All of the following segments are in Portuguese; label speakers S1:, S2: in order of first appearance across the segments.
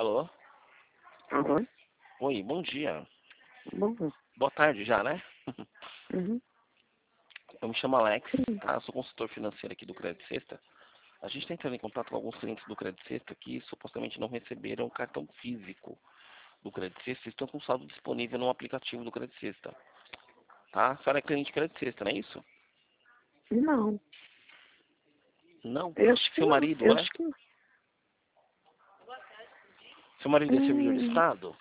S1: Alô?
S2: Alô?
S1: Oi, bom dia.
S2: Bom.
S1: Boa tarde já, né?
S2: Uhum.
S1: Eu me chamo Alex, tá? Eu sou consultor financeiro aqui do Crédito Sexta. A gente está entrando em contato com alguns clientes do Crédito Sexta que supostamente não receberam o cartão físico do Crédito Sexta e estão com saldo disponível no aplicativo do Crédito Sexta. Tá? A senhora é cliente do Crédito Sexta, não é isso?
S2: Não,
S1: Não?
S2: eu acho que
S1: Seu
S2: não.
S1: marido
S2: Eu
S1: é?
S2: acho que não.
S1: Seu marido é servidor de
S2: Hum,
S1: Estado?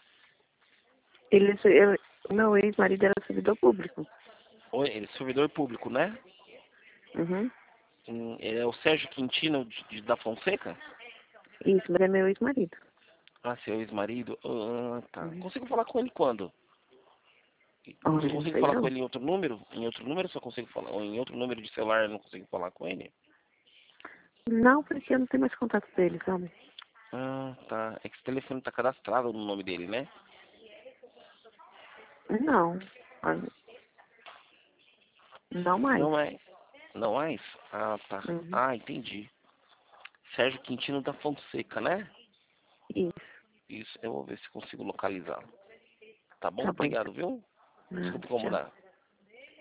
S2: o meu ex-marido era servidor público.
S1: Ou ele é servidor público, né?
S2: Uhum.
S1: Ele é o Sérgio Quintino da Fonseca?
S2: Isso, mas é meu ex-marido.
S1: Ah, seu ex-marido? Ah, tá.
S2: Uhum.
S1: Consigo falar com ele quando?
S2: Olha,
S1: Você
S2: não
S1: consegue
S2: sei
S1: falar com
S2: não.
S1: ele em outro número? Em outro número eu só consigo falar. Ou em outro número de celular eu não consigo falar com ele?
S2: Não, porque eu não tenho mais contato dele, sabe?
S1: Ah, tá. É que esse telefone tá cadastrado no nome dele, né?
S2: Não. Olha, não mais.
S1: Não é. Não é isso? Ah, tá.
S2: Uhum.
S1: Ah, entendi. Sérgio Quintino da Fonseca, né?
S2: Isso,
S1: Isso, eu vou ver se consigo localizar. Tá bom?
S2: tá bom então.
S1: Obrigado, viu?
S2: Ah,
S1: Desculpa
S2: tchau.
S1: incomodar.